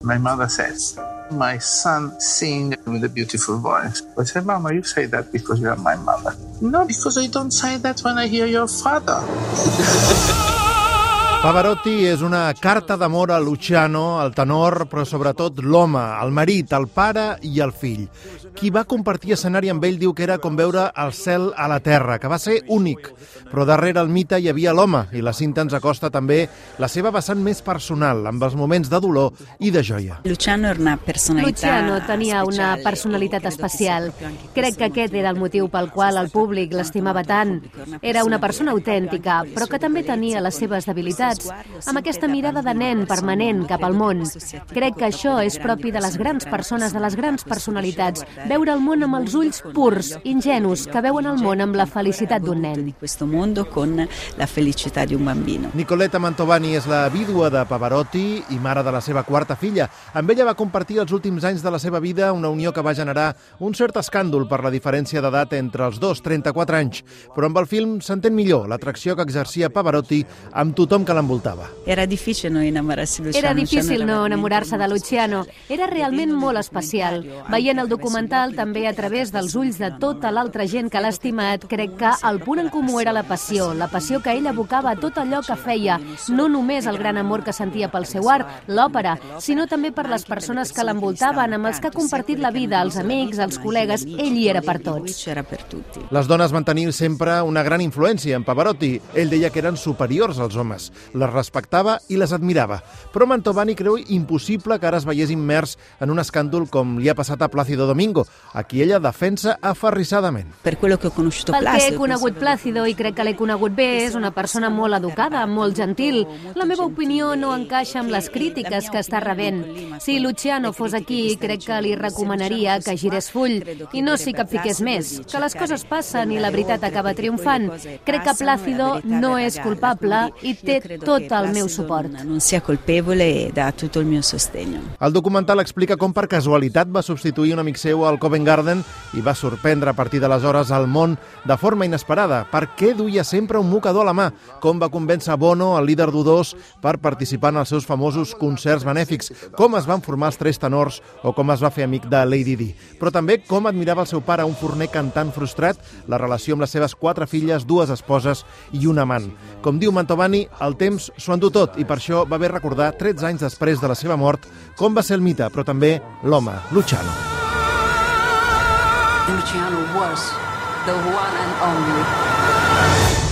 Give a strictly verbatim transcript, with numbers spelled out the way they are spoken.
My mother says, my son sings with a beautiful voice. I said, Mama, you say that because you are my mother. No, because I don't say that when I hear your father. Pavarotti és una carta d'amor a Luciano, el tenor, però sobretot l'home, el marit, el pare i el fill. Qui va compartir escenari amb ell diu que era com veure el cel a la terra, que va ser únic. Però darrere el mite hi havia l'home, i la cinta ens acosta també la seva vessant més personal, amb els moments de dolor i de joia. Luciano era una personalitat Luciano tenia una personalitat especial. Crec que aquest era el motiu pel qual el públic l'estimava tant. Era una persona autèntica, però que també tenia les seves debilitats, amb aquesta mirada de nen permanent cap al món. Crec que això és propi de les grans persones, de les grans personalitats, veure el món amb els ulls purs, ingenus, que veuen el món amb la felicitat d'un nen. mondo con la felicità di un bambino. Nicoletta Mantovani és la vídua de Pavarotti i mare de la seva quarta filla. Amb ella va compartir els últims anys de la seva vida, una unió que va generar un cert escàndol per la diferència d'edat entre els dos, trenta-quatre anys. Però amb el film s'entén millor l'atracció que exercia Pavarotti amb tothom que l'envoltava. Era difícil no enamorarsi de Luciano. Era difícil no enamorar-se de Luciano. Era realment molt especial. Veient el documental també a través dels ulls de tota l'altra gent que l'ha estimat, crec que el punt en comú era la passió, la passió que ell abocava a tot allò que feia, no només el gran amor que sentia pel seu art, l'òpera, sinó també per les persones que l'envoltaven, amb els que ha compartit la vida, els amics, els col·legues, ell hi era per tots. Les dones van tenir sempre una gran influència en Pavarotti. Ell deia que eren superiors als homes, les respectava i les admirava. Però Mantovani creu impossible que ara es veiés immers en un escàndol com li ha passat a Plácido Domingo, a qui ella defensa aferrissadament. Per quello que ho conosciuto Pel que he Plácido, conegut Plácido, i crec que l'he conegut bé, és una persona molt educada, molt gentil. La meva opinió no encaixa amb les crítiques que està rebent. Si Luciano fos aquí, crec que li recomanaria que girés full i no s'hi capfiqués més, que les coses passen i la veritat acaba triomfant. Crec que Plácido no és culpable i té tot el meu suport. Non sia colpevole e dà tutto il mio sostegno. El documental explica com per casualitat va substituir un amic seu al Covent Garden i va sorprendre a partir d'aleshores al món de forma inesperada. Per què duia sempre un mocador a la mà? Com va convèncer Bono, el líder d'U dos, per participar en els seus famosos concerts benèfics? Com es van formar els tres tenors o com es va fer amic de Lady Di? Però també com admirava el seu pare, un forner cantant frustrat, la relació amb les seves quatre filles, dues esposes i un amant. Com diu Mantovani, el temps s'ho endú tot i per això va bé recordar, tretze anys després de la seva mort, com va ser el mite, però també l'home, Luciano. Luciano was the one and only.